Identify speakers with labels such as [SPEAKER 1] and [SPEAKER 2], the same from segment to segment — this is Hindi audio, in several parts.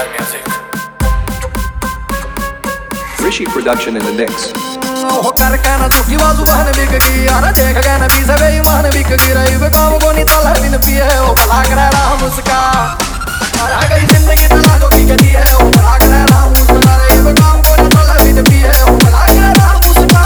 [SPEAKER 1] KR Music.
[SPEAKER 2] Rishi production in the mix.
[SPEAKER 3] हो कर कहना दुखी बाजू बहन बिक गई यार देख गए न पी से बेईमान बिक गई रही वे काम को नहीं तला बिन पिए ओ भला कर रहा मुस्का आ गई जिंदगी तला जो की गई है ओ भला कर रहा मुस्का रही वे काम को नहीं तला बिन पिए ओ भला कर रहा मुस्का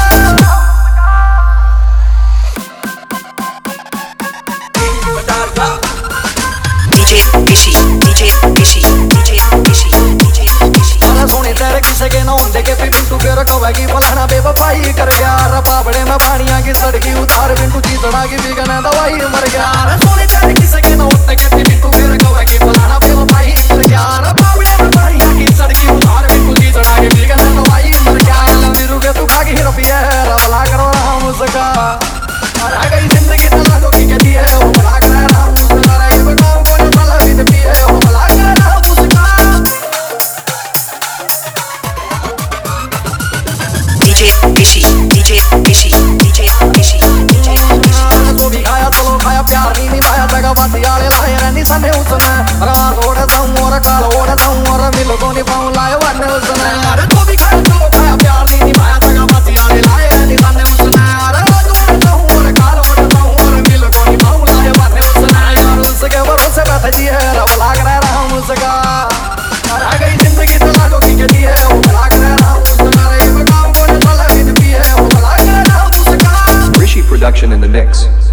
[SPEAKER 4] DJ Rishi, DJ Rishi, DJ Rishi, DJ Rishi.
[SPEAKER 3] साला सोने तेरे किसे के ना होंदे के फिर तू फिर कहोगी फलाना बेवफाई कर गया रे बाबड़े में पानियां की सड़की उतार बिन तू जीतड़ा की बिगना दवाई मर गया रे सोने तेरे किसे के ना होंदे के फिर तू फिर कहोगी फलाना बेवफाई कर गया रे बाबड़े में पानियां की सड़की उतार बिन तू जीतड़ा की बिगना दवाई मर गया मेरू के तू खागी रुपया रे भला करो रहा मुझका आ गई जिंदगी तला जो की कहती है ओ भला कर रहा मुझका रे ये काम को ना तला बिन पिए ओ भला कर रहा मुझका
[SPEAKER 4] DJ Rishi, DJ Rishi, DJ Rishi, DJ Rishi.
[SPEAKER 3] तो भी खाया चलो खाया प्यार नहीं निभाया जगह बाती आले लाए रहनी सने उसने रवा तोड़ जाऊं और काल ओढ़ जाऊं और मिल को नहीं पाऊं लाए वरने उसने अरे तो भी खाया चलो खाया प्यार नहीं निभाया जगह बाती आले लाए रहनी सने उसने अरे तोड़ जाऊं और काल ओढ़ जाऊं और मिल को नहीं पाऊं लाए वरने उसने यार उसके भरोसे बैठ जी है रब लाग रहा हूं उसका अरे गई जिंदगी तला जो की कहती है वो लाग रहा हूं उसका रे काम को नहीं तला बिन पिए वो लाग रहा हूं उसका
[SPEAKER 2] Rishi production in the mix.